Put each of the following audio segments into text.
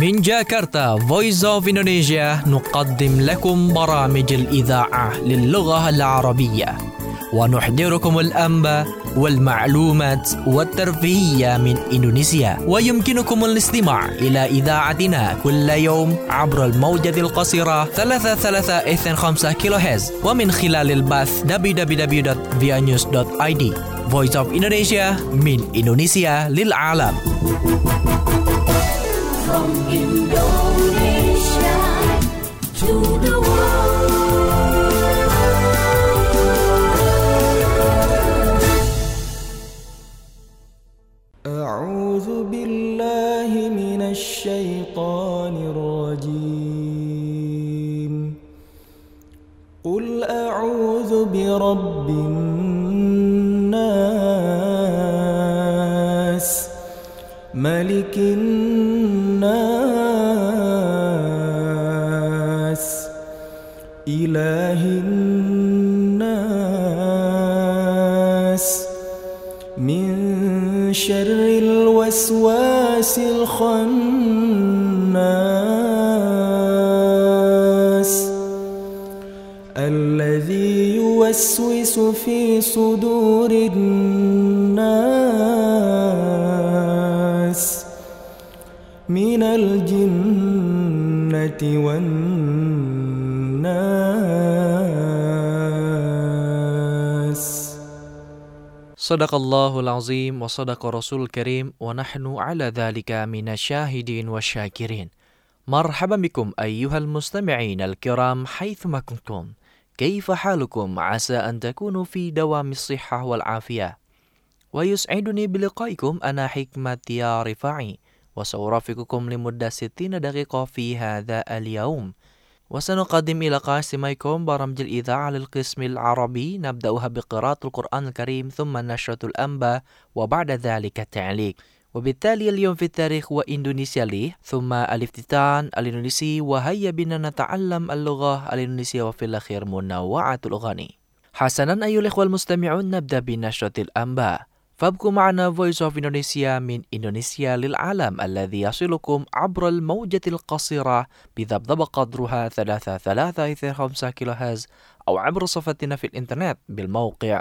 من جاكرتا Voice of Indonesia نقدم لكم برامج الإذاعة للغة العربية ونحضركم الأنباء والمعلومات والترفيهية من إندونيسيا. ويمكنكم الاستماع إلى إذاعتنا كل يوم عبر الموجة القصيرة 3325 كيلوهرتز ومن خلال البث www.vianews.id. Voice of Indonesia من إندونيسيا للعالم. From Indonesia to the world. أعوذ بالله من الشيطان الرجيم. قل أعوذ برب الناس ملك الناس إله الناس من شر الوسواس الخناس الذي يوسوس في صدور الناس من الجنة والناس. Sadaqallahul azim wa sadaqa rasul karim wa nahnu ala dhalika minasyahidin wa syakirin. Marhaban bikum ayyuhal mustami'in al-kiram haythuma kuntum. Kaifa halukum? Asa an takunu fi dawamis sihhah wal afiyah. Wa yus'iduni biliqaikum ana hikmati ya rifa'i wa sawrafiqukum limuddah 60 daqiqah fi hadha al-yawm. وسنقدم إلى قاسميكم برامج الإذاعة للقسم العربي نبدأها بقراءة القرآن الكريم ثم نشرة الأنباء وبعد ذلك التعليق. وبالتالي اليوم في التاريخ وإندونيسيا لي ثم الافتتان الإندونيسي وهيا بنا نتعلم اللغة الإندونيسية وفي الأخير منوعة الأغاني. حسنا أيها الإخوة المستمعون نبدأ بنشرة الأنباء. فابقوا معنا Voice of Indonesia من إندونيسيا للعالم الذي يصلكم عبر الموجة القصيرة بذبذب قدرها 3325 كيلوهرتز أو عبر صفحتنا في الإنترنت بالموقع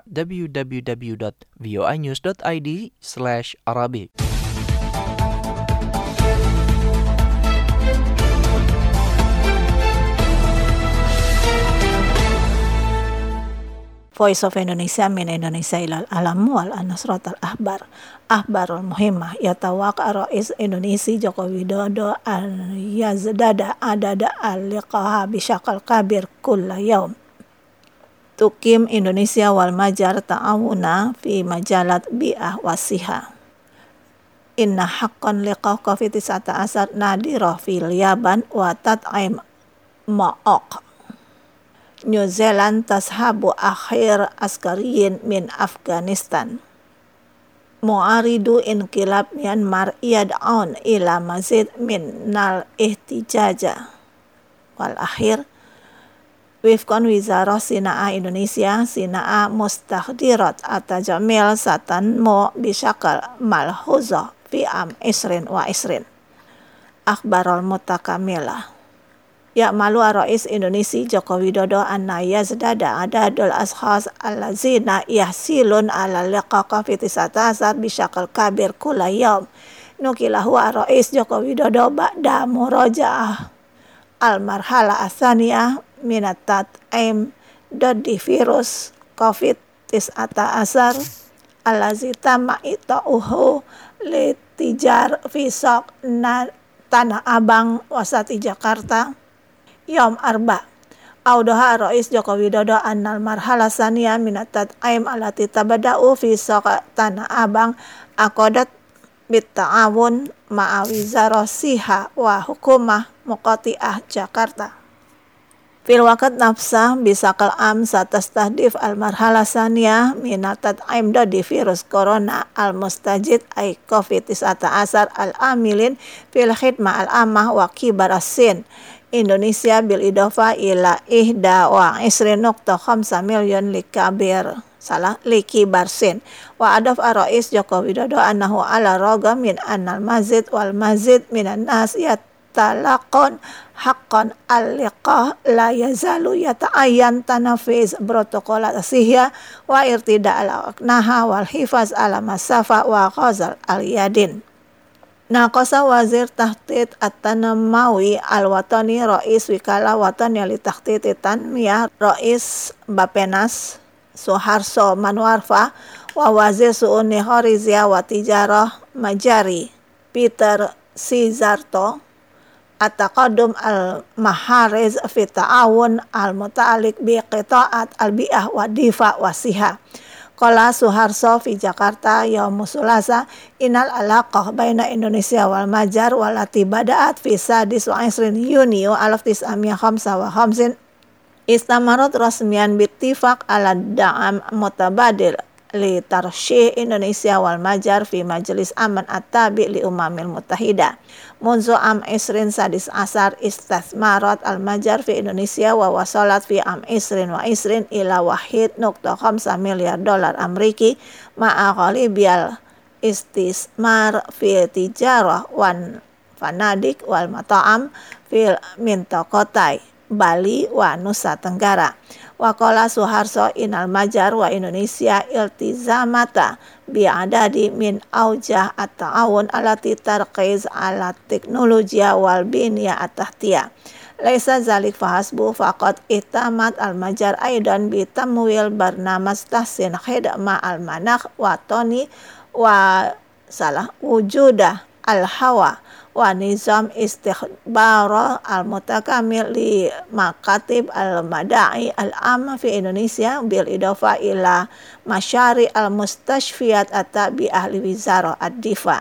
www.voanews.id/arabic. Voice of Indonesia min Indonesia ilal alam wal anasrat al-ahbar ahbarul muhimmah yatawaqqa rais Indonesia Joko Widodo al-yazdada adada al-liqaha bisyakal kabir kulla yaum. Tukim Indonesia wal majar ta'awuna fi majalat bi'ah wasiha. Inna haqqan liqah COVID-19 nadirah fil yaban wa tat'im ma'aq. New Zealand tashabu akhir askariyin min Afghanistan. Mu'aridu inqilab Myanmar yad'un ila mazid min nal ihtijaja. Wal akhir wifkon wizarah Sinaa Indonesia Sinaa mustahdirat atajamil satan mo bisyakal malhuzah fi am isrin wa isrin. Akhbarul mutakamilah. Ya malu rais Indonesia Joko Widodo anna yazdada adadul ashas allazina yahsilun ala liqa COVID-19 bisyakal kabir kula yaum. Nukilahu rais Joko Widodo ba'da murajaah al-marhala asaniyah minat tat'im dodi virus COVID-19 allazi tama ita'uhu litijar fisok Tanah Abang wasati Jakarta Yom Arba. Audoha Rais Joko Widodo annal marhala saniyah minat tat'im alati tabada'u fi soka Tanah Abang akodat bitta'awun ma'awizarah siha wa hukumah muqati'ah Jakarta. Fil waqt nafsah bisakal am satastahdif al marhala saniyah minat tat'im di virus corona al mustajid ay COVID-19 al amilin fil khidmah al amah wa kibar as-sin Indonesia bil idofa ila 21.5 milyon likibar sin wa adaf Rais Joko Widodo annahu ala roga min annal mazid wal mazid minan nas mutalaqun haqqan al-liqah la yazalu yata'ayyan tanafiz protokolat asihya wa irtida al-aqnaha wal hifaz ala masafa wa ghazal al-yadin. Naqasa wazir tahdid at-tanamawi al-watani rais wikala watani li tahdid tanmiyah rais Bapenas Suharso Manwarfa wa wazir su'uni horizia wa tijarah Majari Peter Sizarto at-taqaddum al-mahariz fi ta'awun al-muta'alliq bi qita'at al-bi'ah wa difa wa siha. Qala Suharso fi Jakarta yaum Sulasa inal alaqah baina Indonesia wal Majar walati bada'at fi sadis wa isrin Yunio 1955 istamarat rasmian bittifaq ala da'am mutabadil li tarsyih Indonesia wal Majar fi Majlis Aman at-Tabi li Umamil Muttahida. Munzu am isrin sadis asar istathmarat al-Majar fi Indonesia wa wasalat fi am isrin wa isrin ila wahid nukta 5 miliar dolar Ameriki ma'a ghalibiyal istismar fi tijarah wan fanadik wal mata'am fil mintaqatai Bali wa Nusa Tenggara. Waqala Suharso inal Majar wa Indonesia iltizamata bi'adadi min aujah at-ta'awun alati tarqiz ala teknologiya wal biniya at-tahtiyah. Laisa zalik fahasbu faqad ihtamat al-Majar aidan bitamwil barnamas tahsin khidma al-manakh wa toni wa wujudah al-hawa wa nizam istikhbara al-mutakamil li makatib al-mada'i al-amma fi Indonesia bil idafa ila masyari al-mustashfiyat atabi ahli wizara ad-difa.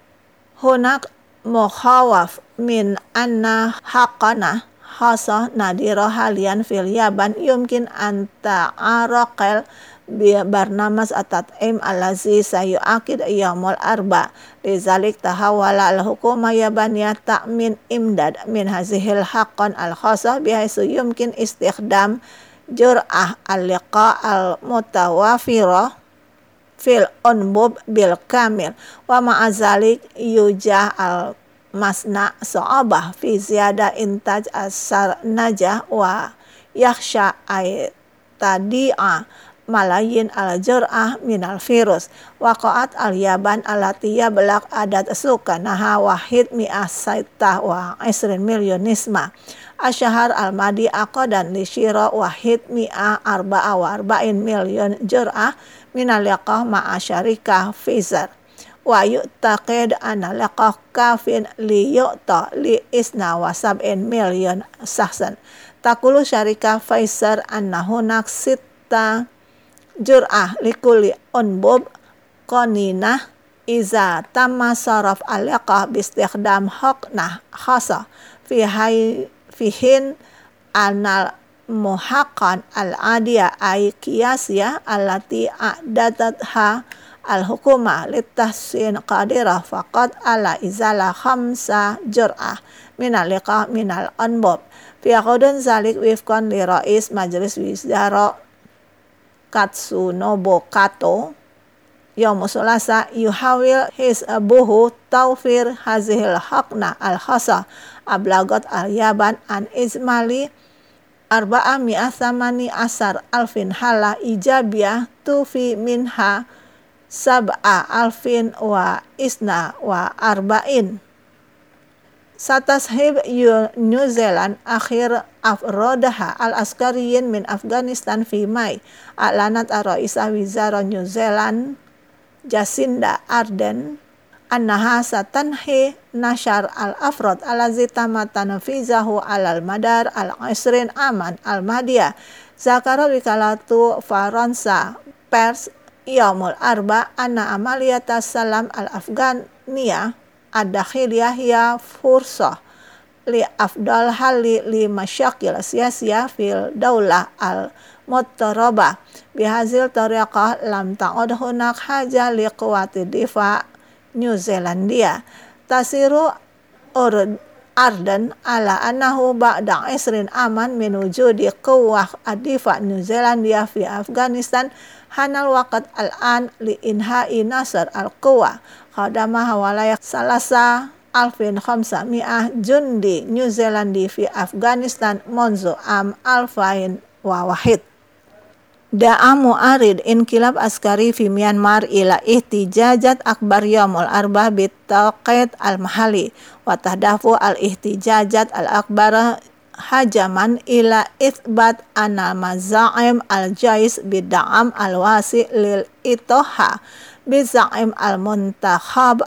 Hunak mukhawaf min anna haqqana khasa nadira halian fil Yaban yumkin anta araqal bi barnamas at-tat'im allazi sayu'akid yaumul arba lizalik tahawala al-hukuma yabaniyah ta'min imdad min hazihil haqqan al-khasa bihaisu yumkin istikhdam jur'ah al-liqa al-mutawafirah fil unbub bil kamil wa ma'azalik yujah al-masna so'abah fi ziyada intaj asar najah wa yakhsha ay tadi'a malayin al-jur'ah minal virus waqa'at al-Yaban alati yablaq adat sukanaha wahid mi'ah saitah wa isrin milyon nisma asyahar al-madi aqadan li syira wahid mi'ah arba'a wa arba'in milyon jur'ah minal liqah ma'a syarikah Pfizer wa yu'taqid anna liqah kafin li yu'ta li isna wa sab'in milyon sahsan takulu syarikah Pfizer anna hunak sita jur'ah likuli unbub qaninah iza tamma saraf al-liqah bistikhdam haqnah khasa fihin anal muhaqqan al-adiyah ay qiyasiyah allati a'datatha al-hukuma litahsin qadirah faqad ala izala khamsa jur'ah minal liqah minal unbub fi qadun zalik wifqan li rais majlis wizara Katsunobu Kato yaum Sulasa yuhawil his abuhu tawfir hazihil haqna al-khasa ablagot al-Yaban an izmali arba'a mi'athamani asar alfin hala ijabiyah tufi minha sab'a alfin wa isna wa arba'in satashib New Zealand akhir afrodaha al-askariyin min Afghanistan fi Mai a'lanat ar-raisah wizara New Zealand Jacinda Ardern annaha satanhi nashar al-afrod alazi tamatan fizahu alal madar al-isrin aman al-madiyah zakara wikalatu Faransa pers yaumul arba anna amaliyata salam al-afganiyah ad-dakhiliyah ya fursah li afdal hali li masyakil siyasiyah fil daulah al-muttarabah bihazil tariqah lam ta'ud hunak haja li quwati difa New Zealandia tasiru Arden ala annahu ba'da isrin aman min wujudi quwwah ad-difa New Zealandia fi Afghanistan hanal waqt al-an li inha'i nasr al-quwwah khadama hawalayak salasa alfin khamsami'ah jundi New Zealandi fi Afghanistan monzo am alfain wa wahid. Da'a mu'arid inkilab askari fi Myanmar ila ihtijajat akbar yawmul arba bitaqid al-mahali wa tahdafu al-ihtijajat al-akbar hajaman ila ithbat anna mazaim al-jais bid'am al-wasi lil itoha bizaim al-muntakhab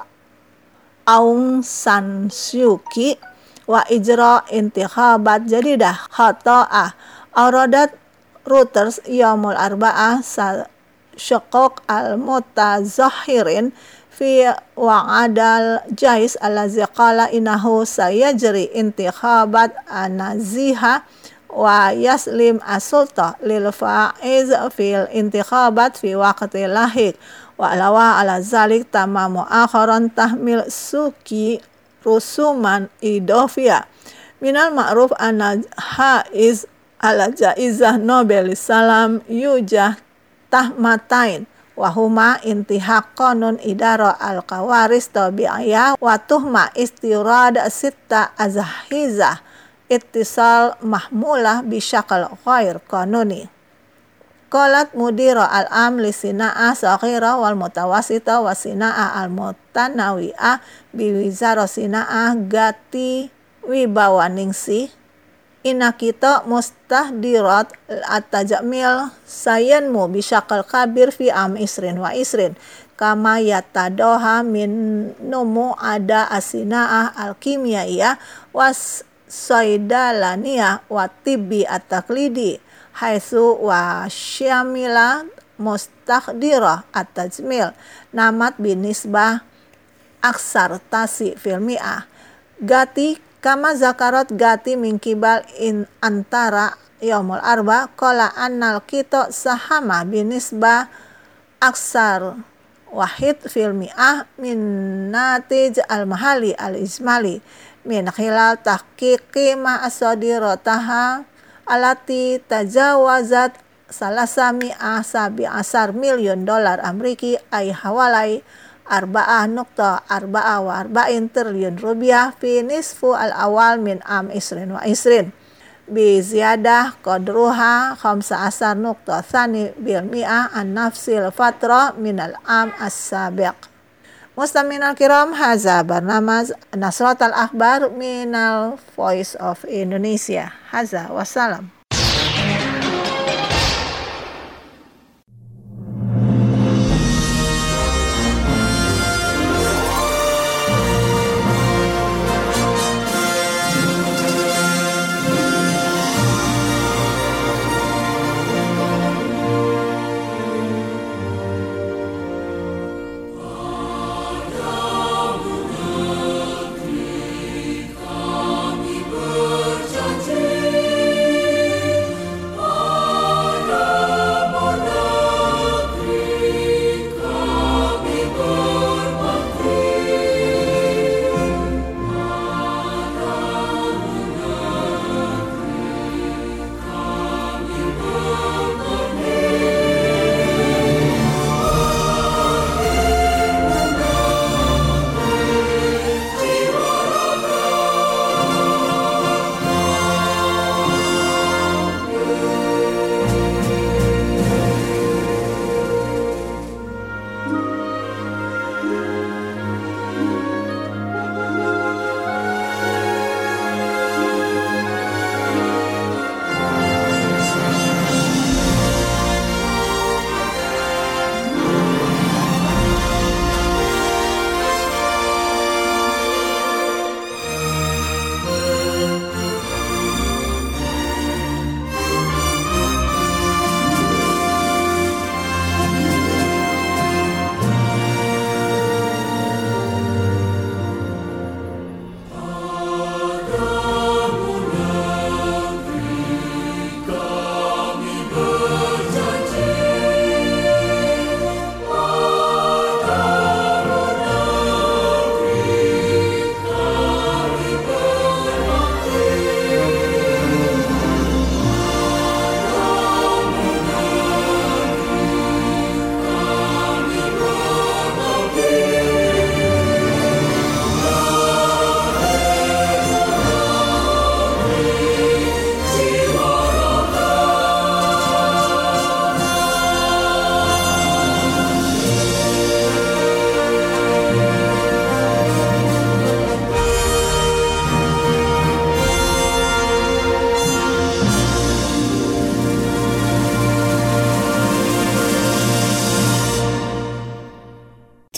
Aung San Suu Kyi wa ijra intikhabat jadidah khata'ah aradat Reuters yaumul arba'ah syaqaq al-mutazahirin fi wa'adal jais allazi qala innahu sayajri intikhabat anaziha wa yaslim as-sulta lil faiz fil intikhabat fi waqti lahiq wa alawa ala zalik tamamu akharan tahmil Suki rusuman idofia minal ma'ruf anna haiz ala jaizah Nobel salam yujah tahmatain wahuma intihak qanun idara al-kawaris tabi'iyah wa tuhma istirad sitta azahizah ittisal mahmulah bisyakal ghair qanuni. Qalat mudira al-am li sina'ah saghira wal mutawasita wa sina'ah al-mutanawi'ah biwizara sina'ah Gati Wibawaningsih inna kita mustahdirat at-tajamil sayanmu bisyakal kabir fi am isrin wa isrin kama yatadoha min numu ada asina'ah al-kimiyah was saidalaniyah wa tibbi at-taklidi haitsu wa syamila mustahdirah at-tajmil namat binisbah aksar tasi filmi'ah Gati kama zakarat Gati min kibal in antara yaumul arba qala annal kita sahama binisbah aksar wahid fil mi'ah min natij al-mahali al-ismali min khilal tahqiqi ma asadirataha alati tajawazat salasami'ah sabi asar $1 million Ameriki ay hawalai 4.44 triliun rupiah fi nisfu al-awal min am isrin wa isrin bi ziyadah qadruha 15.2 bil mi'ah an nafsil fatra min al-am as-sabiq. Mustami'in al-kiram, hadza barnamaj Nasrat al-Akhbar minal Voice of Indonesia. Hadza wassalam.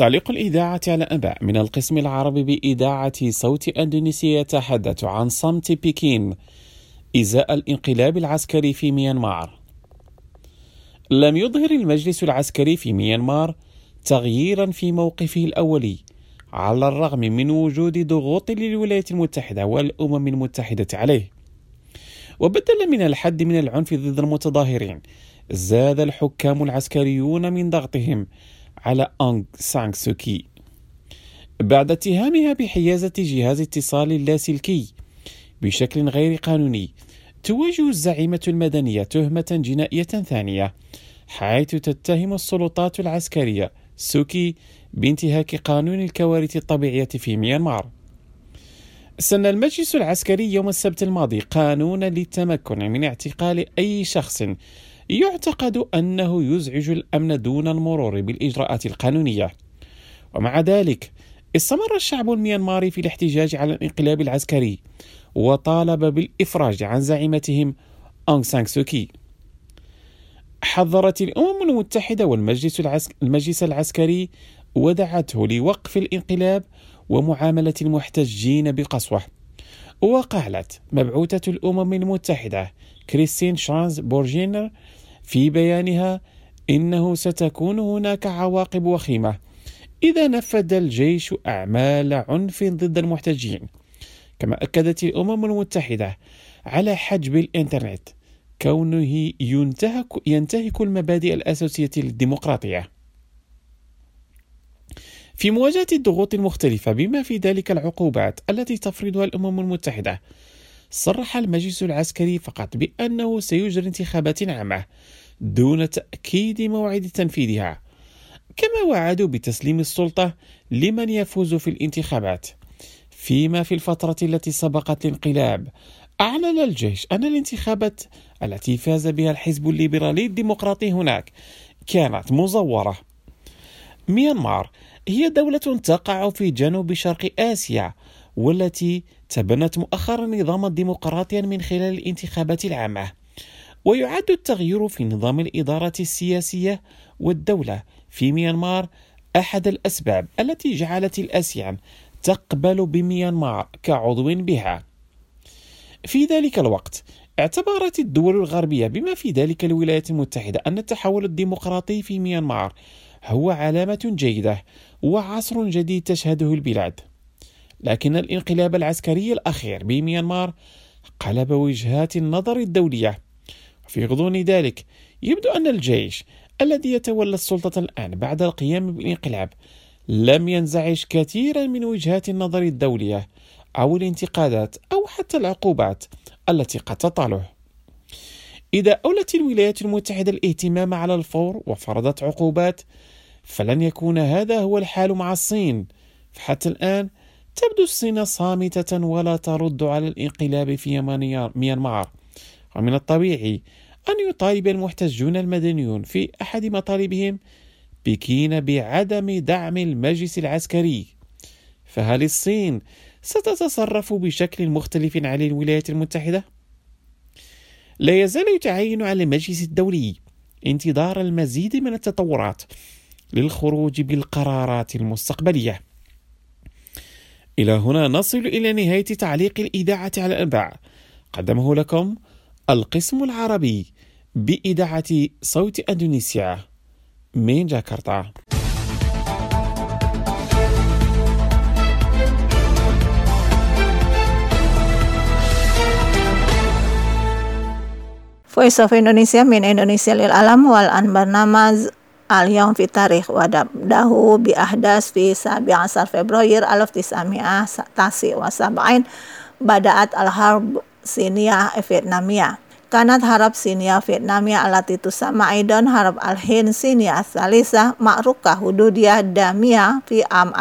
تعليق الإذاعة على أنباء من القسم العربي بإذاعة صوت أندونيسيا يتحدث عن صمت بكين إزاء الانقلاب العسكري في ميانمار. لم يظهر المجلس العسكري في ميانمار تغييرا في موقفه الأولي على الرغم من وجود ضغوط للولايات المتحدة والأمم المتحدة عليه. وبدلا من الحد من العنف ضد المتظاهرين، زاد الحكام العسكريون من ضغطهم على أونغ سان سوكي بعد اتهامها بحيازة جهاز اتصال اللاسلكي بشكل غير قانوني. تواجه الزعيمة المدنية تهمة جنائية ثانية، حيث تتهم السلطات العسكرية سوكي بانتهاك قانون الكوارث الطبيعية في ميانمار. سن المجلس العسكري يوم السبت الماضي قانونا للتمكن من اعتقال أي شخص يعتقد أنه يزعج الأمن دون المرور بالإجراءات القانونية. ومع ذلك استمر الشعب الميانماري في الاحتجاج على الانقلاب العسكري وطالب بالإفراج عن زعيمتهم أونغ سان سوكي. حذرت الأمم المتحدة والمجلس العسكري ودعته لوقف الانقلاب ومعاملة المحتجين بقسوة. وقالت مبعوثة الأمم المتحدة كريستين شانز بورجينر في بيانها إنه ستكون هناك عواقب وخيمة إذا نفذ الجيش أعمال عنف ضد المحتجين. كما أكدت الأمم المتحدة على حجب الإنترنت كونه ينتهك المبادئ الأساسية للديمقراطية. في مواجهة الضغوط المختلفة بما في ذلك العقوبات التي تفرضها الأمم المتحدة، صرح المجلس العسكري فقط بأنه سيجري انتخابات عامة دون تأكيد موعد تنفيذها، كما وعدوا بتسليم السلطة لمن يفوز في الانتخابات. فيما في الفترة التي سبقت الانقلاب أعلن الجيش أن الانتخابات التي فاز بها الحزب الليبرالي الديمقراطي هناك كانت مزورة. ميانمار هي دولة تقع في جنوب شرق آسيا، والتي تبنت مؤخرا نظاما ديمقراطيا من خلال الانتخابات العامة. ويعد التغيير في نظام الإدارة السياسية والدولة في ميانمار أحد الأسباب التي جعلت الآسيان تقبل بميانمار كعضو بها. في ذلك الوقت اعتبرت الدول الغربية بما في ذلك الولايات المتحدة أن التحول الديمقراطي في ميانمار هو علامة جيدة وعصر جديد تشهده البلاد. لكن الانقلاب العسكري الأخير بميانمار قلب وجهات النظر الدولية. في غضون ذلك يبدو أن الجيش الذي يتولى السلطة الآن بعد القيام بالانقلاب لم ينزعج كثيرا من وجهات النظر الدولية أو الانتقادات أو حتى العقوبات التي قد تطاله. إذا أولت الولايات المتحدة الاهتمام على الفور وفرضت عقوبات، فلن يكون هذا هو الحال مع الصين. فحتى الآن تبدو الصين صامتة ولا ترد على الانقلاب في ميانمار. ومن الطبيعي أن يطالب المحتجون المدنيون في أحد مطالبهم بكين بعدم دعم المجلس العسكري. فهل الصين ستتصرف بشكل مختلف عن الولايات المتحدة؟ لا يزال يتعين على المجلس الدولي انتظار المزيد من التطورات للخروج بالقرارات المستقبلية. إلى هنا نصل إلى نهاية تعليق الإذاعة على الأنباء، قدمه لكم القسم العربي بإذاعة صوت أندونيسيا من جاكرتا. Voice of Indonesia min Indonesia lil alam wal an barnamaz al-yawm fi tarikh wa dabdahu bi ahdas fi 17 Februari 1979 bada'at al-harb siniyah Vietnamiyah. Kanat harab siniyah Vietnamiyah alati tusamma aidan harab al-Hind siniyah tsalisa ma'rukah hududiyah damiyah fi am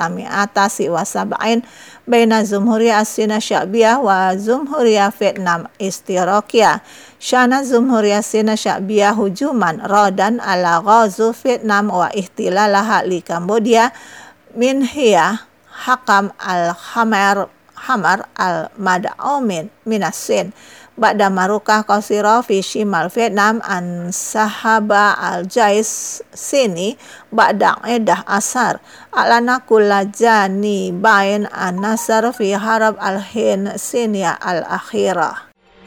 1979 baina Jumhuriyah As-Sina Sya'biyah wa Jumhuriyah Vietnam Istirokiyah. Syana Jumhuriyah Sina Sya'biyah hujuman radan ala ghazu Vietnam wa ihtilalaha li Cambodia min hiya hakam al-Hamar al-Mad'umin minas Sin Ba'da marukah qasira fi shimal Vietnam an sahaba al-jais sini ba'da edah asar alana kulla jani bain an-nasar fi harab al-hin sinia al-akhirah.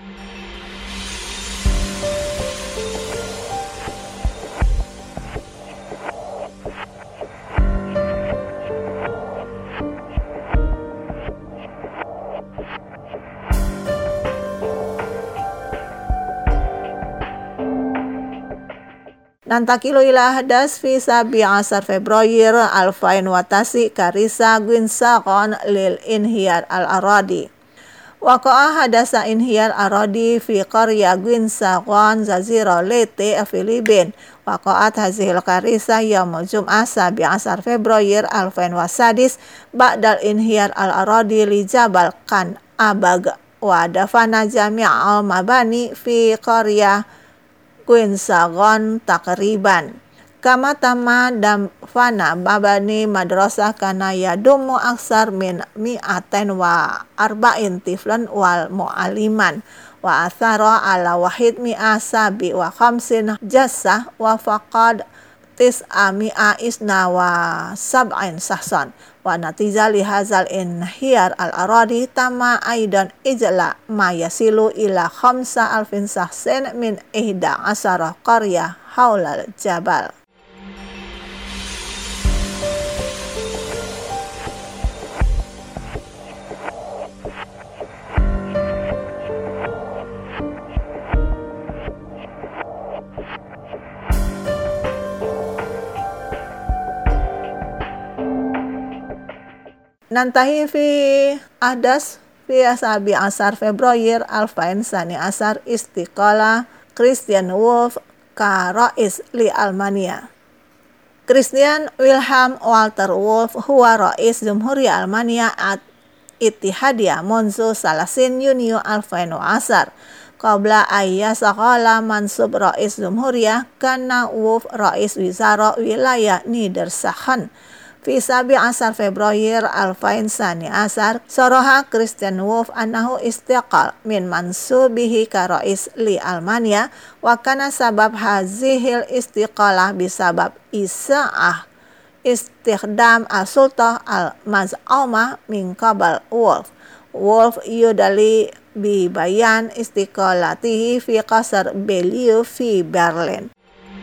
Nantakilu ila hadas fi 17 Februari alfain watasi karisa Gwinsaqon lil inhiyar al-aradi. Waqa'a hadasa inhiyar aradi fi qarya Gwinsaqon Jazira Leyte Filipin. Waqa'at hazihil karisa yaumul Jum'ah 17 Februari alfain wasadis ba'dal inhiyar al-aradi li Jabal Kan Abag wa dafana jami'a al-mabani fi qarya Gwinsaqon takriban kama tama fana babani madrasah kana yadumu aksar min mi'atain wa arba'in tiflan wal mu'aliman wa athara ala wahid mi'a sabi wa khamsin jassah wa faqad tis'a mi'a isna wa sab'in sahsan wa natija lihazal inhiyar al-aradi tama aidan ijla ma yasilu ila 5,000 sahsin min 11 qarya haulal jabal. Nantahi fi ahdas fi 17 Februari alfain sani asar istiqala Christian Wolff ka rais li Almania. Christian Wilhelm Walter Wolff huwa rais Jumhuriyah Almania at Ittihadiyah munzu salasin Yunio alfain wa asar. Qabla ayya saqala mansub rais Jumhuriyah kana Wolff rais wizara wilayah Niedersachsen. Fi 17 Februari alfain sani asar soroha Christian Wolff annahu istiqal min mansubihi ka rais li Almania wa kana sabab hazihil istiqalah bisabab isa'ah istikhdam as-sultah al-maz'umah min qabal Wolff. Wolff yudali bi bayan istiqalatihi fi qasr Bellevue fi Berlin.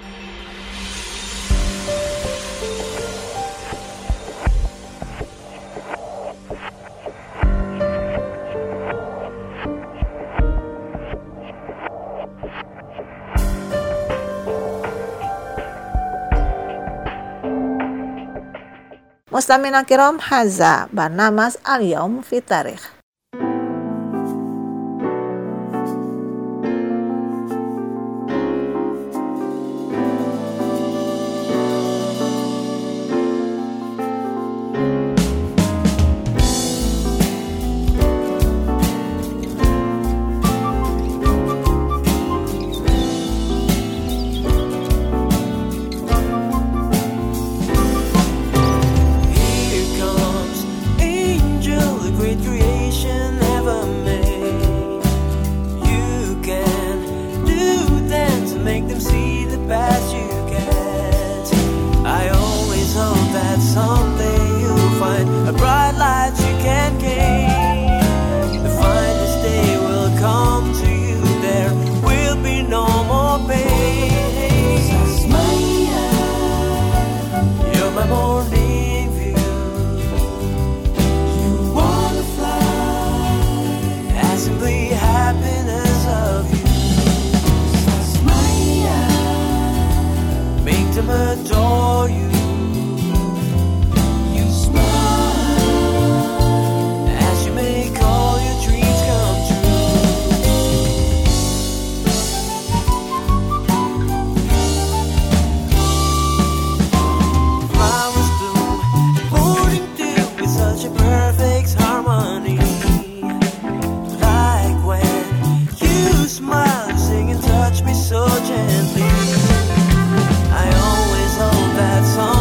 Mustamina kiram haza barnamas al-yaum fi tarikh. Adore you. You smile as you make all your dreams come true. Flowers bloom according to with such a perfect harmony. Like when you smile, sing and touch me so gently. I always hope that song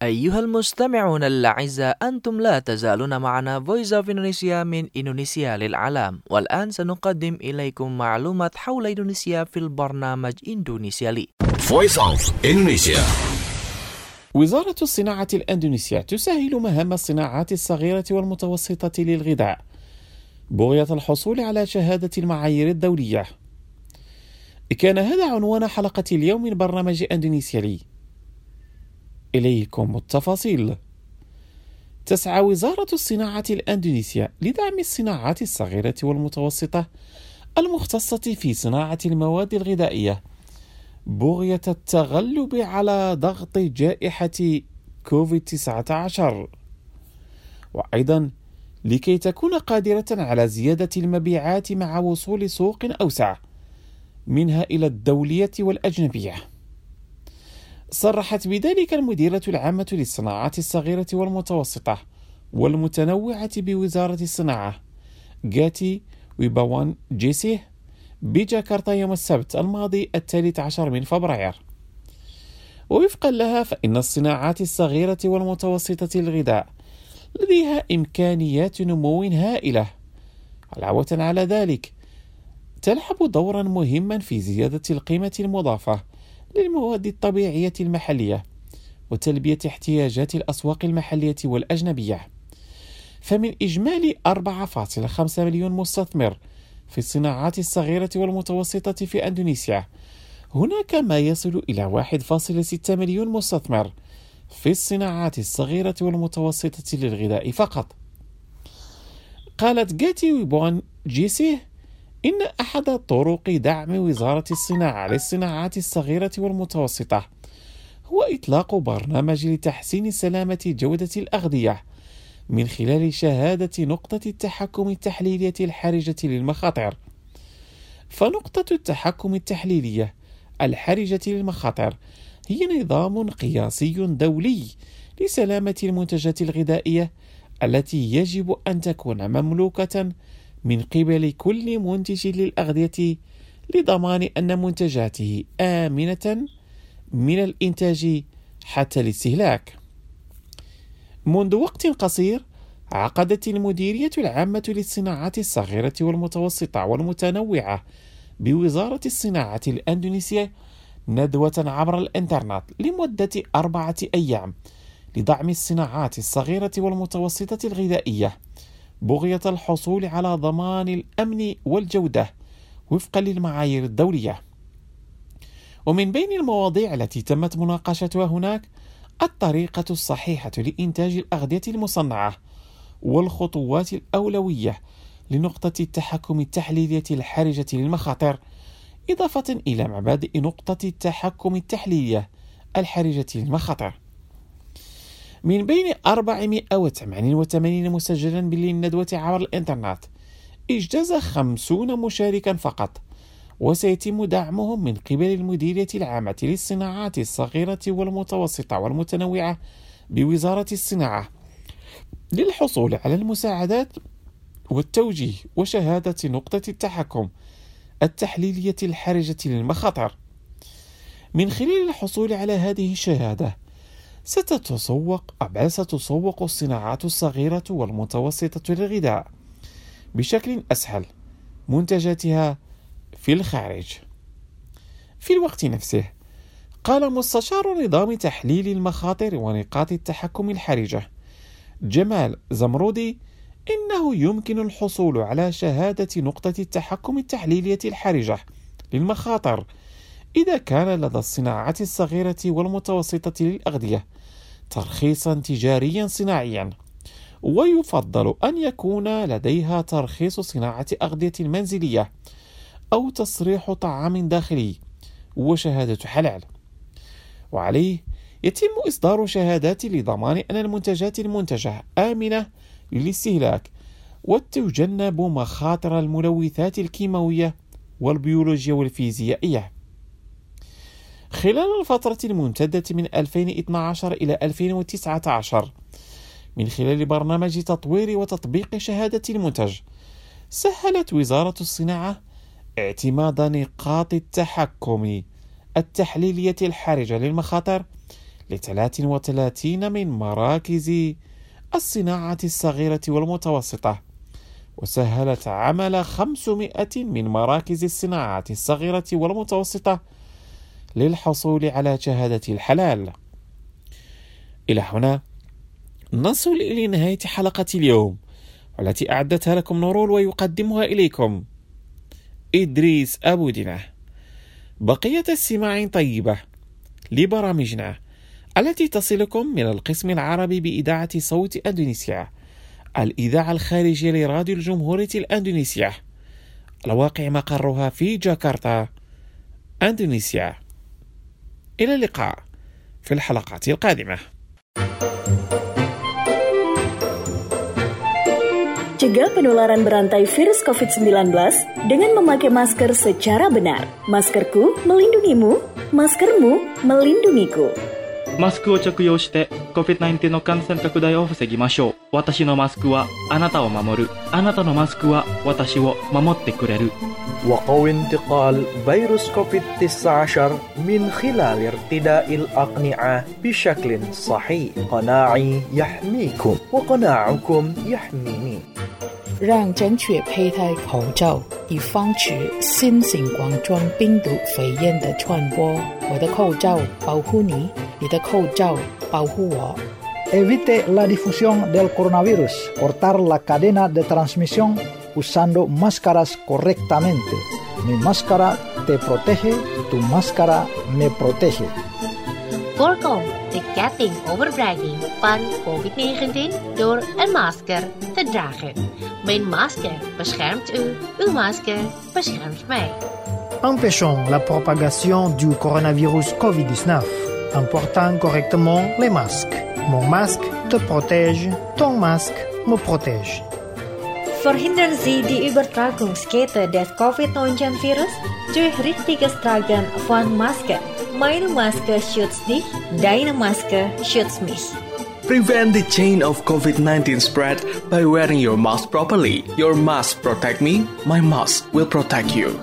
أيها المستمعون الأعزاء، أنتم لا تزالون معنا Voice of Indonesia من إندونيسيا للعالم، والآن سنقدم إليكم معلومات حول إندونيسيا في البرنامج إندونيسيا لي. Voice of Indonesia. وزارة الصناعة الأندونيسية تسهل مهام الصناعات الصغيرة والمتوسطة للغذاء بغية الحصول على شهادة المعايير الدولية. كان هذا عنوان حلقة اليوم من برنامج إندونيسيا لي. إليكم التفاصيل. تسعى وزارة الصناعة الأندونيسية لدعم الصناعات الصغيرة والمتوسطة المختصة في صناعة المواد الغذائية بغية التغلب على ضغط جائحة كوفيد-19، وأيضا لكي تكون قادرة على زيادة المبيعات مع وصول سوق أوسع منها إلى الدولية والأجنبية. صرحت بذلك المديرة العامة للصناعات الصغيرة والمتوسطة والمتنوعة بوزارة الصناعة غاتي ويباوان جيسيه بجاكرتا يوم السبت الماضي 13 من فبراير. ووفقا لها فإن الصناعات الصغيرة والمتوسطة للغذاء لديها إمكانيات نمو هائلة، علاوة على ذلك تلعب دورا مهما في زيادة القيمة المضافة للمواد الطبيعية المحلية وتلبية احتياجات الأسواق المحلية والأجنبية. فمن إجمالي 4.5 مليون مستثمر في الصناعات الصغيرة والمتوسطة في أندونيسيا، هناك ما يصل إلى 1.6 مليون مستثمر في الصناعات الصغيرة والمتوسطة للغذاء فقط. قالت غاتي ويبوان جيسيه إن أحد طرق دعم وزارة الصناعة للصناعات الصغيرة والمتوسطة هو إطلاق برنامج لتحسين سلامة جودة الأغذية من خلال شهادة نقطة التحكم التحليلية الحرجة للمخاطر. فنقطة التحكم التحليلية الحرجة للمخاطر هي نظام قياسي دولي لسلامة المنتجات الغذائية التي يجب أن تكون مملوكة من قبل كل منتج للأغذية لضمان أن منتجاته آمنة من الإنتاج حتى الاستهلاك. منذ وقت قصير عقدت المديرية العامة للصناعات الصغيرة والمتوسطة والمتنوعة بوزارة الصناعة الأندونيسية ندوة عبر الإنترنت لمدة 4 أيام لدعم الصناعات الصغيرة والمتوسطة الغذائية بغية الحصول على ضمان الأمن والجودة وفقا للمعايير الدولية. ومن بين المواضيع التي تمت مناقشتها هناك الطريقة الصحيحة لإنتاج الأغذية المصنعة والخطوات الأولوية لنقطة التحكم التحليلية الحرجة للمخاطر، إضافة إلى مبادئ نقطة التحكم التحليلية الحرجة للمخاطر. من بين 488 مسجلا بالندوة عبر الإنترنت اجتاز 50 مشاركا فقط، وسيتم دعمهم من قبل المديرية العامة للصناعات الصغيرة والمتوسطة والمتنوعة بوزارة الصناعة للحصول على المساعدات والتوجيه وشهادة نقطة التحكم التحليلية الحرجة للمخاطر. من خلال الحصول على هذه الشهادة ستتسوق الصناعات الصغيرة والمتوسطة للغذاء بشكل أسهل منتجاتها في الخارج. في الوقت نفسه قال مستشار نظام تحليل المخاطر ونقاط التحكم الحرجة جمال زمرودي إنه يمكن الحصول على شهادة نقطة التحكم التحليلية الحرجة للمخاطر إذا كان لدى الصناعات الصغيرة والمتوسطة للأغذية ترخيصا تجاريا صناعيا، ويفضل أن يكون لديها ترخيص صناعة أغذية منزلية أو تصريح طعام داخلي وشهادة حلال. وعليه يتم إصدار شهادات لضمان أن المنتجات المنتجة آمنة للاستهلاك وتجنب مخاطر الملوثات الكيماوية والبيولوجية والفيزيائية. خلال الفترة الممتدة من 2012 إلى 2019 من خلال برنامج تطوير وتطبيق شهادة المنتج، سهلت وزارة الصناعة اعتماد نقاط التحكم التحليلية الحرجة للمخاطر ل33 من مراكز الصناعة الصغيرة والمتوسطة، وسهلت عمل 500 من مراكز الصناعة الصغيرة والمتوسطة للحصول على شهادة الحلال. إلى هنا نصل إلى نهاية حلقة اليوم، والتي أعدتها لكم نورول ويقدمها إليكم إدريس أبو دينة. بقية السماع طيبة لبرامجنا التي تصلكم من القسم العربي بإذاعة صوت أندونيسيا، الإذاعة الخارجية لراديو الجمهورية الأندونيسية، الواقع مقرها في جاكرتا، أندونيسيا. إلى اللقاء في الحلقات القادمة. Cegah penularan berantai virus COVID-19 dengan memakai masker secara benar. Maskerku melindungimu, maskermu melindungiku. マスクを着用して COVID-19 の感染拡大を防ぎましょう。私のマスクはあなたを守る。あなたのマスクは私を守ってくれる。 وقوي انتقال فيروس كوفيد-19 من خلال ارتداء الأقنعة بشكل صحيح. قناعي يحميكم وقناعكم يحميني. 让正确佩戴口罩，以防止新型冠状病毒肺炎的传播。我的口罩保护你，你的口罩保护我。 Evite la difusión del coronavirus. Cortar la cadena de transmisión usando máscaras correctamente. Mi máscara te protege, tu máscara me protege. Voorkom de ketting overbreiding van COVID-19 door een masker te dragen. Mijn masker beschermt u, uw masker beschermt mij. Empêchons la propagation du coronavirus COVID-19 en portant correctement les masques. Mon masque te protège, ton masque me protège. Verhindern Sie die Übertragungskette des COVID-19-Virus durch richtiges Tragen von Maske. Meine Maske schützt dich, deine Maske schützt mich. Prevent the chain of COVID-19 spread by wearing your mask properly. Your mask protect me, my mask will protect you.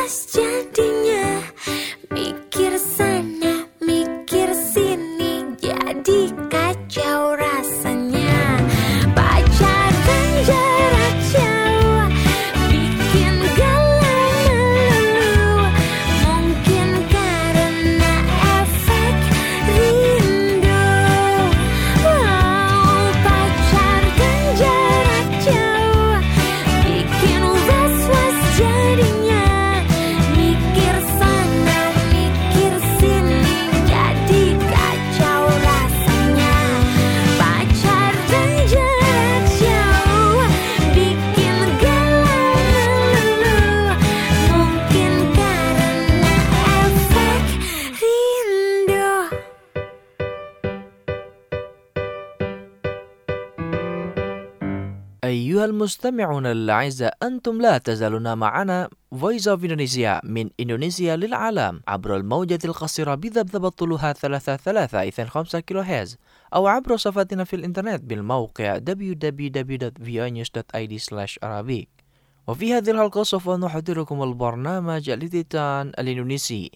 was-was jadinya. Mikir sana, mikir sini, jadi kacau rasanya. Pacar dan jarak jauh bikin galau melulu. Mungkin karena efek rindu. Oh, pacar dan jarak jauh bikin was-was jadinya. Mikir sana, mikir sini, jadi kacau rasanya. Pacar dan jarak jauh bikin galau melulu. Mungkin karena efek rindu. أيها المستمعون الأعزاء، أنتم لا تزالون معنا Voice of Indonesia من إندونيسيا للعالم عبر الموجة القصيرة بذبذب طولها 3325 كيلو هرتز، أو عبر صفحتنا في الإنترنت بالموقع www.voanews.id/arabic. وفي هذه الحلقة سوف نحضركم البرنامج التيتان الإندونيسي.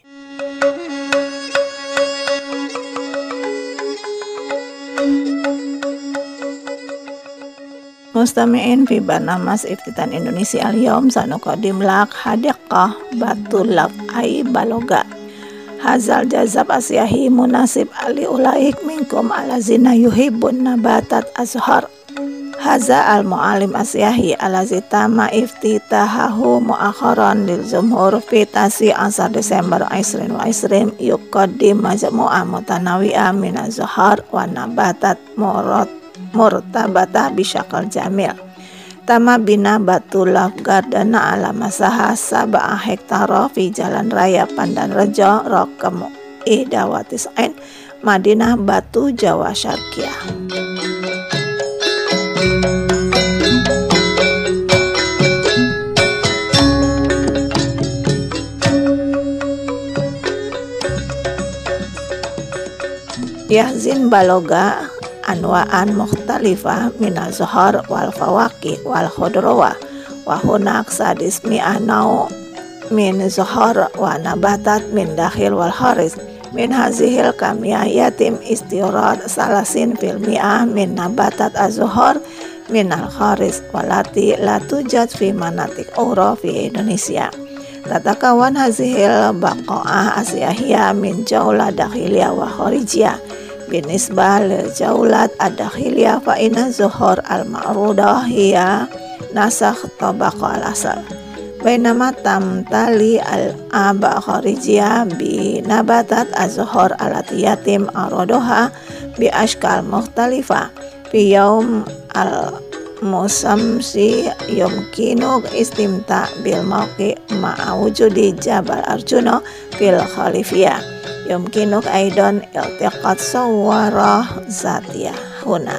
Mustami'in fi barnamas Iftitan Indonesia al-yawm sanuqaddim lak hadiqah batul laf ay baloga. Hazal jazab asyahi munasib ali ulaik minkum alazina yuhibbun nabatat azhar. Haza al-mu'alim asyahi alazi tama iftitahahu mu'akharan lil jumhur fi tasi asar Desember 2020 yuqaddim majmu'ah mutanawi'ah min azhar wa nabatat murtabatah bisyakal jamil. Tama bina Batulaf Gardana ala masaha 7 hektara fi Jalan Raya Pandan Rejo Rokem Idawatis'ain Madinah Batu Jawa Syarqiyah. Yahzin baloga anwa'an mukhtalifah minal zuhar wal fawaki wal khudrawah wa hunak sadis mi'ah nau min zuhar wa nabatat min dakhil wal kharis min hazihil kamiyah yatim istirad salasin fil mi'ah min nabatat az-zuhar min al kharis walati la tujad fi manatik ura fi Indonesia. Tatakawan hazihil baqa'ah asyahiyah min jaulah dakhiliyah wa kharijiyah. Binisbah lil jaulat ad-dakhiliyah fa inna zuhur al-ma'rudah hiya nasakh tabaqa al-asal. Bainama tamtali al-aba kharijiyah bi nabatat az-zuhur alati yatim aradoha bi ashkal mukhtalifah. Fi yaum al-musamsi yumkinu istimta bil mawqi ma'a wujudi Jabal Arjuna fil khalifiyah. Yumkinuk aidan iltiqat sawarah zatiyah huna.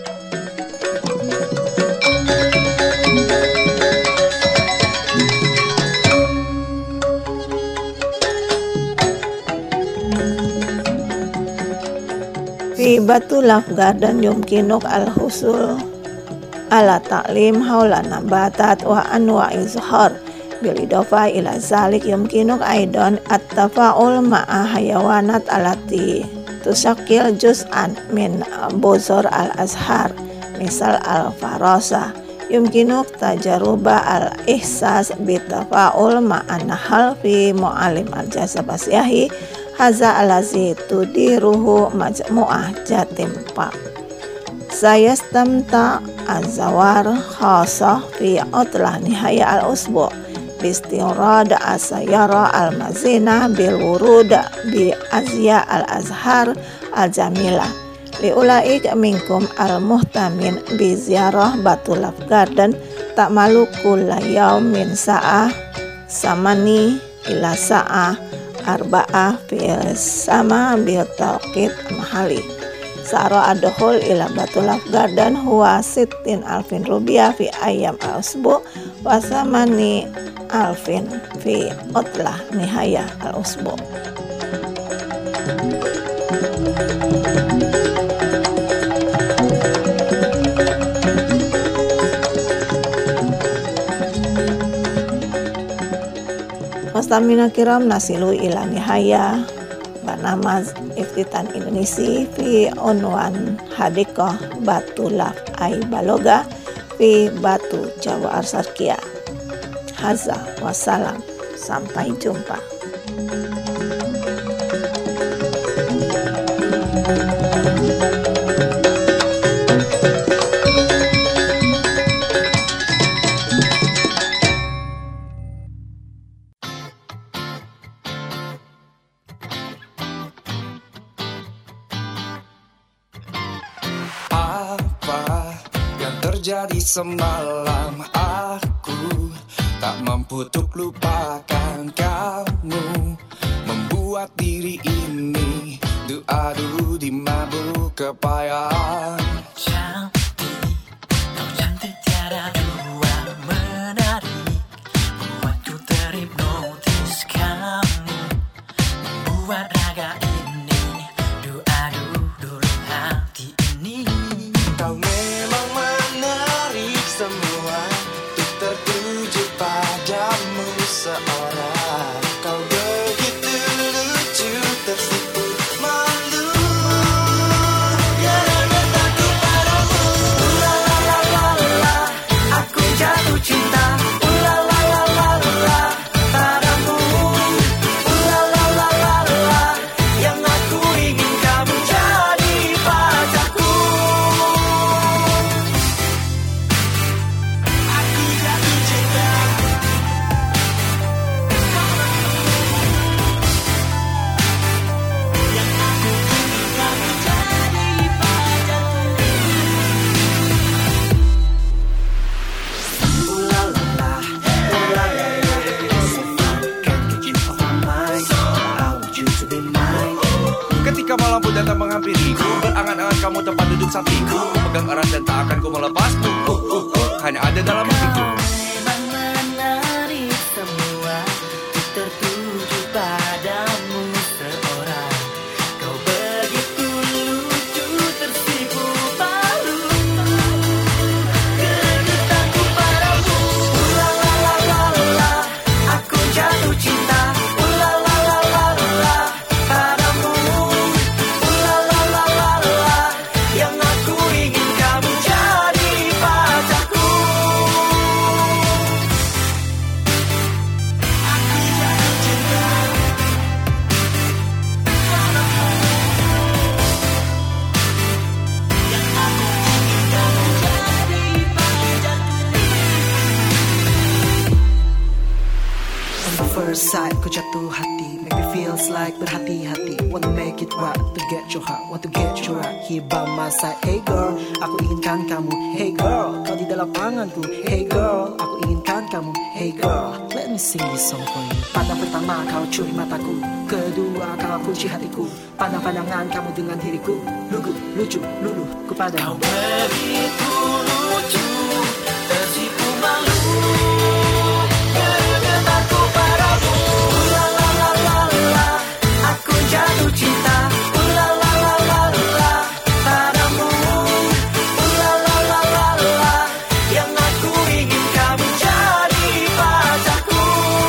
Fi Batulaf Garden yumkinuk al-husul ala ta'lim haula nabatat wa anwa'i zuhar. Bilidofa ila zalik yumkinuk aidan at-tafa'ul ma'a hayawanat alati tusakil juz'an min buzur al-azhar misal al-farasa. Yumkinuk tajaruba al-ihsas bitafa'ul ma'an nahal fi mu'alim al-jazab asyahi haza alazi tudiruhu majmu'ah jatim pa. Sayastamta azawar khasah fi utlah nihaya al-usbu' bistirad asayara al-mazina bil wurud bi azya al-azhar al-jamila liulaik minkum al-muhtamin bi ziarah Batulaf Garden tak malukul yaum min sa'ah samani ila sa'ah arba'ah fil sama bil tawqit mahali. Sa'ra ad-dukhul ila Batulaf Garden huwa 60,000 rupiah fi ayam al-usbu wa samani alfin fi utlah nihaya al-usbu. Mustamina kiram nasilu ila nihaya Barnamaj Iftitan Indonesia fi unwan hadikoh Batu Laf Ai Baloga fi Batu Jawa Arsarkia. Haza wassalam, sampai jumpa. Terjadi semalam, aku tak mampu untuk lupakan kamu, membuat diri ini adu di mabuk kepayan. Cantik, kau cantik tiada dua, menarik, buatku terhipnotis kamu, membuat raga ini adu dulu hati ini. Kau memang menarik semua, untuk tertuju padamu seorang. Kau begitu lucu, tersipu malu. Kerana takut padamu. La la la la la, aku jatuh cinta. La la la la la, padamu. La la la la la, yang aku ingin kamu jadi pacarku. Ketika malam pun datang menghampiriku, berangan-angan kamu tempat duduk sampingku, pegang erat dan tak akan ku melepasmu. Hanya ada dalam hatiku. Memang menarik semua, tertuju padamu seorang. Kau begitu lucu, tersipu malu. Kegetanku padamu. La la la la la, aku jatuh cinta. La la la la la, padamu. La la la la la, yang aku ingin kamu jadi pacarku. Aku jatuh cinta. Yang aku ingin kamu jadi pacarku. On the first sight, ku jatuh hati. Make me feels like berhati-hati. Want to make it right, to get your heart. Want to get your right, here by my side. Hey girl, aku inginkan kamu. Hey girl, kau di dalam anganku. Hey girl, aku inginkan kamu. Hey girl, let me sing this song for you. Pandang pertama kau curi mataku, kedua kau kunci hatiku. Pandang-pandangan kamu dengan diriku, lugu, lucu, luluh kepadamu. Kau begitu lucu, tersipu malu. Kegetanku padamu. La la la la la, aku jatuh cinta. La la la la la, padamu. La la la la la, yang aku ingin kamu jadi pacarku.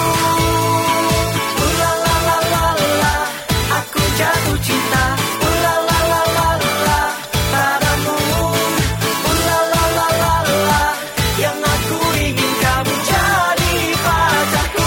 La la la la la, aku jatuh cinta. La la la la la, padamu. La la la la la, yang aku ingin kamu jadi pacarku.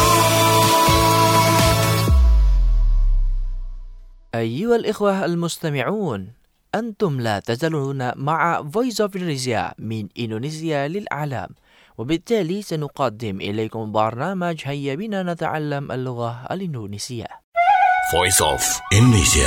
أيها الإخوة المستمعون، أنتم لا تزالون مع Voice of Indonesia من إندونيسيا للعالم، وبالتالي سنقدم إليكم برنامج هيا بنا نتعلم اللغة الإندونيسية. Voice of Indonesia.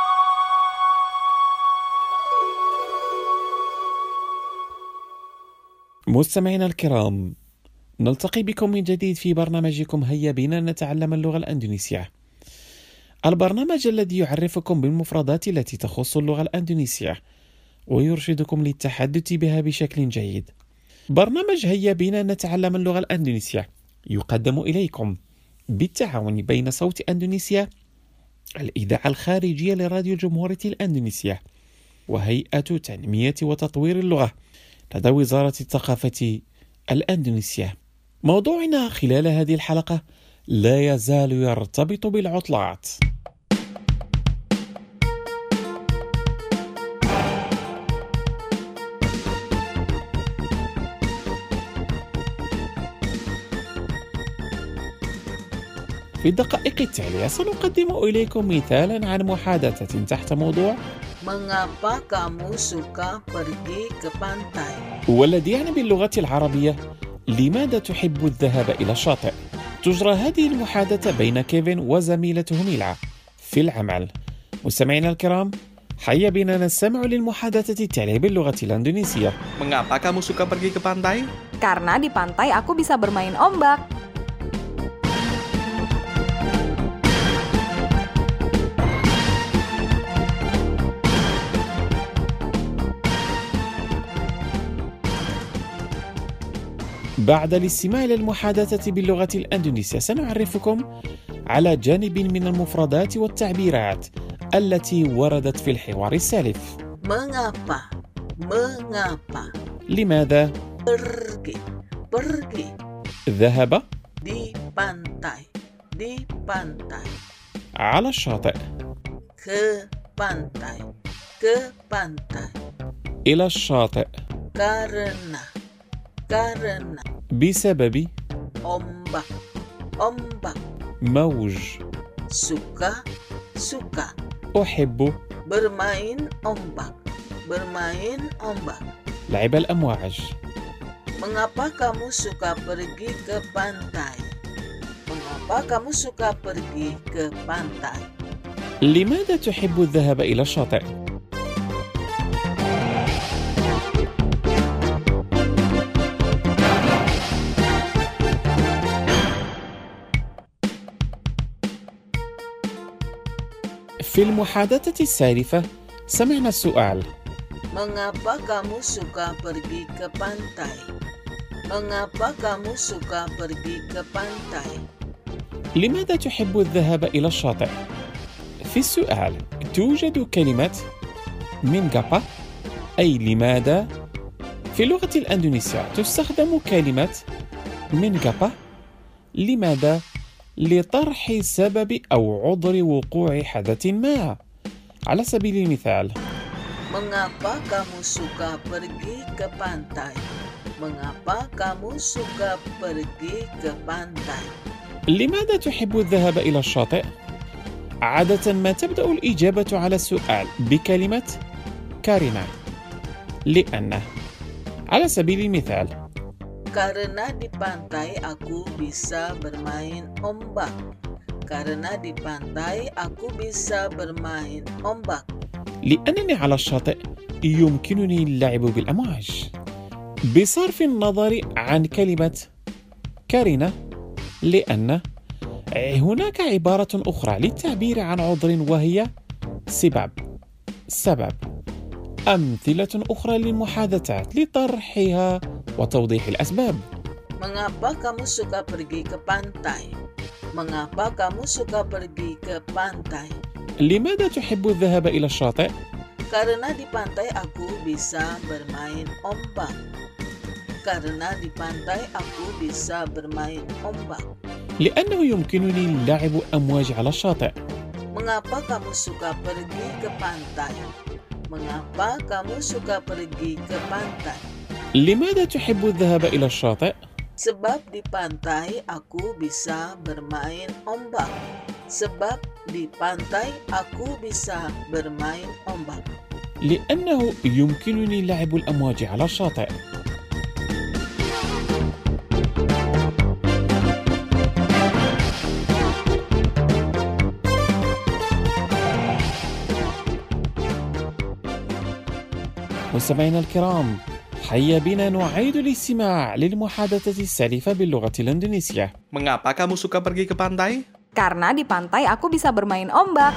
مستمعينا الكرام، نلتقي بكم من جديد في برنامجكم هيا بنا نتعلم اللغة الأندونيسية، البرنامج الذي يعرفكم بالمفردات التي تخص اللغة الأندونيسية ويرشدكم للتحدث بها بشكل جيد. برنامج هيا بنا نتعلم اللغة الأندونيسية يقدم إليكم بالتعاون بين صوت أندونيسيا، الإذاعة الخارجية لراديو الجمهورية الأندونيسية، وهيئة تنمية وتطوير اللغة لدى وزارة الثقافة الأندونيسية. موضوعنا خلال هذه الحلقة لا يزال يرتبط بالعطلات. في الدقائق التالية سنقدم إليكم مثالا عن محادثة تحت موضوع Mengapa kamu suka pergi ke pantai? والذي يعني باللغة العربية لماذا تحب الذهاب إلى الشاطئ؟ تجرى هذه المحادثة بين كيفن وزميلته ميلا في العمل. مستمعينا الكرام، هيا بنا نستمع للمحادثة التالية باللغة الإندونيسية. Mengapa kamu suka pergi ke pantai? Karena di pantai aku bisa bermain ombak. بعد الاستماع للمحادثة باللغة الإندونيسية سنعرفكم على جانب من المفردات والتعبيرات التي وردت في الحوار السالف. Mengapa? لماذا؟ Pergi. ذهب Di pantai. على الشاطئ. Ke pantai. إلى الشاطئ. Karena. بسبب Ombak. موج. Suka. أحب Bermain ombak. لعب الأمواج. Mengapa kamu suka pergi ke pantai? لماذا تحب الذهاب إلى الشاطئ؟ في المحادثة السالفة سمعنا السؤال Mengapa kamu suka pergi ke pantai? لماذا تحب الذهاب إلى الشاطئ؟ في السؤال توجد كلمة mengapa أي لماذا. في اللغة الإندونيسية تستخدم كلمة mengapa لماذا لطرح سبب أو عذر وقوع حدث ما. على سبيل المثال Mengapa kamu suka pergi ke pantai? لماذا تحب الذهاب إلى الشاطئ؟ عادة ما تبدأ الإجابة على السؤال بكلمة karena لأن. على سبيل المثال Karena di pantai aku bisa bermain ombak. لأنني على الشاطئ يمكنني اللعب بالأمواج. بصرف النظر عن كلمة كارينا لأن، هناك عبارة أخرى للتعبير عن عذر وهي سبب. أمثلة أخرى للمحادثات لطرحها وتوضيح الأسباب. Mengapa kamu suka pergi ke pantai? لماذا تحب الذهاب إلى الشاطئ؟ Karena di pantai aku bisa bermain ombak. لأنه يمكنني لعب أمواج على الشاطئ. Mengapa kamu suka pergi ke pantai? لماذا تحب الذهاب إلى الشاطئ؟ Sebab di pantai aku bisa bermain ombak. لأنه يمكنني لعب الأمواج على الشاطئ. مستمعينا الكرام، هيا بنا نعيد الاستماع للمحادثة السالفة باللغة الإندونيسية. Mengapa kamu suka pergi ke pantai? Karena di pantai aku bisa bermain ombak.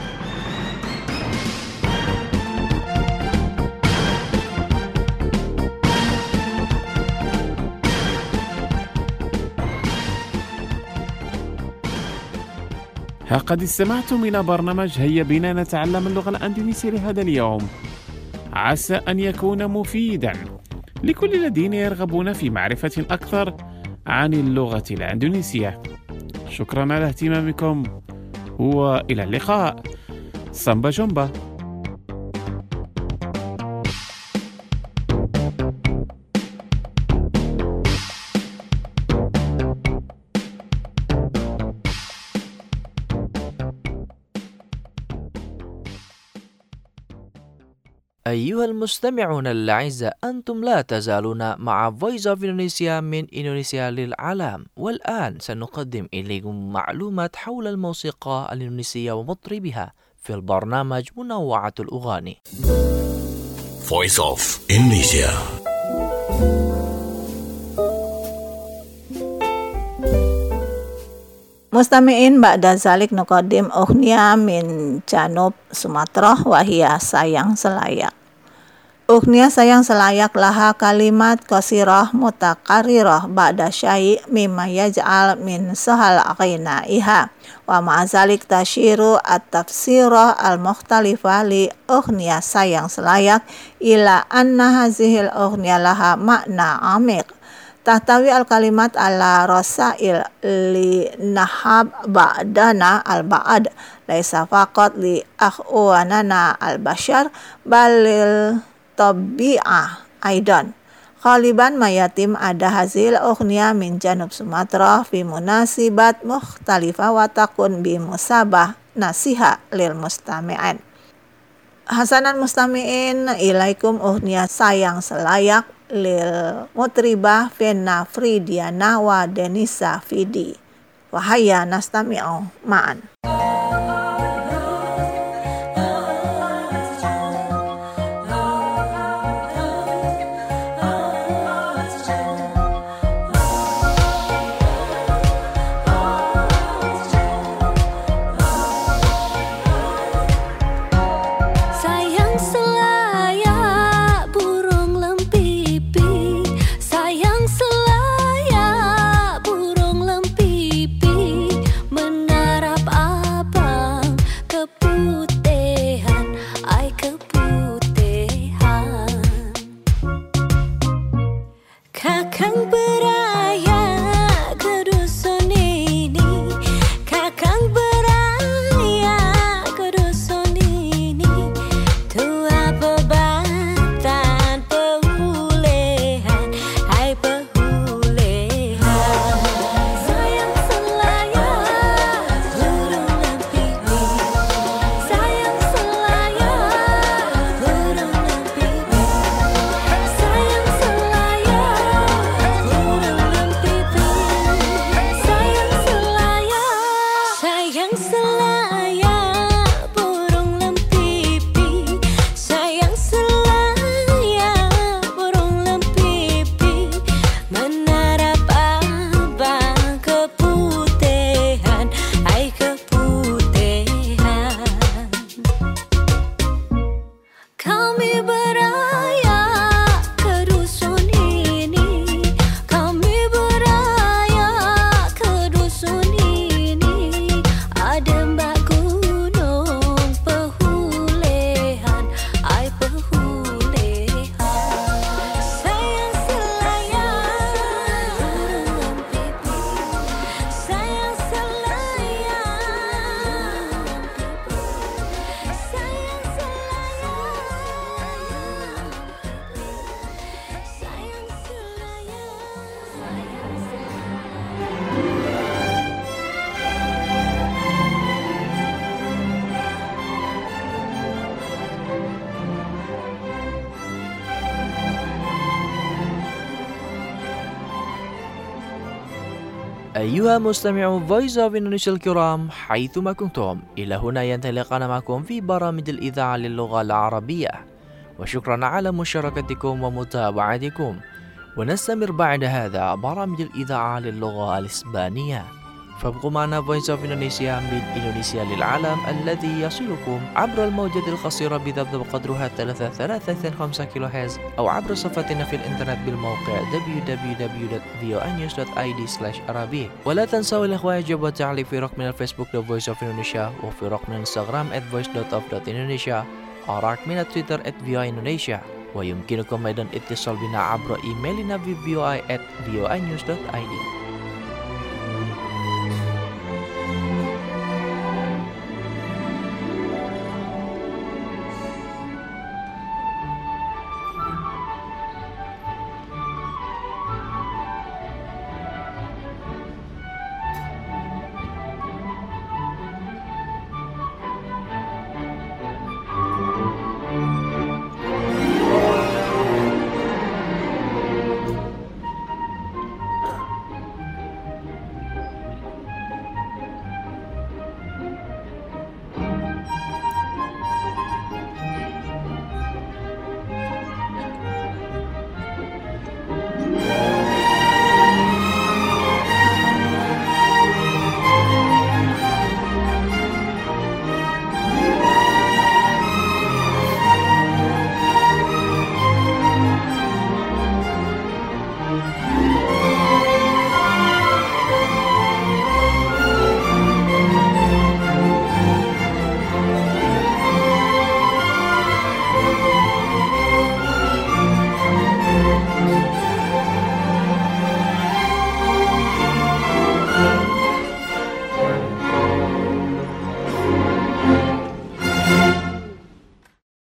قد استمعتم إلى برنامج هيا بنا نتعلم اللغة الإندونيسية لهذا اليوم. عسى أن يكون مفيدا لكل الذين يرغبون في معرفة أكثر عن اللغة الإندونيسية. شكرا على اهتمامكم وإلى اللقاء. سامبا جومبا. أيها المستمعون الأعزاء، أنتم لا تزالون مع Voice of Indonesia من إندونيسيا للعالم، والآن سنقدم إليكم معلومات حول الموسيقى الإندونيسية ومطربها في البرنامج منوعة الأغاني. Voice of Indonesia. Mustami'in ba'da zalik nuqaddim ughniya min Janub Sumatera wa hiya Sayang Selayak. Ughniya Sayang Selayak laha kalimat qasirah mutaqarrirah ba'da syai' mimma yaj'al min sahal ghinaiha wa ma'azalik tashiru at-tafsirah al-mukhtalifah li ughniya Sayang Selayak ila anna hazihil ughniya laha makna amiq. Tahtawi al-kalimat ala rasail li nahab ba'dana al-ba'ad laisa faqat li akhwanana al-bashar balil tabi'ah aidan. Khaliban mayatim ada hazil ughniya min Janub Sumatera fi munasibat mukhtalifah wa takun bi musabah nasiha lil mustami'in. Hasanan mustami'in ilaikum ughniya Sayang Selayak lil mutribah Fena Fridiana wa Denisa Fidi. Wahaya nastami'u ma'an. أيها مستمعو Voice of Indonesia الكرام حيثما كنتم، إلى هنا ينطلقنا معكم في برامج الإذاعة للغة العربية، وشكرا على مشاركتكم ومتابعتكم. ونستمر بعد هذا برامج الإذاعة للغة الإسبانية، فابقوا معنا Voice of Indonesia من إندونيسيا للعالم الذي يصلكم عبر الموجة القصيرة بضبط قدرها 335 كيلوهرتز أو عبر صفحتنا في الإنترنت بالموقع www.voanews.id/arabic. ولا تنسوا الإخوة يجب والتعليق في رقمنا الفيسبوك The Voice of Indonesia، وفي رقم الانستغرام @voice.of.indonesia، أو رقمنا تويتر @voaindonesia. ويمكنكم أيضا اتصال بنا عبر إيميلنا في voi@voanews.id.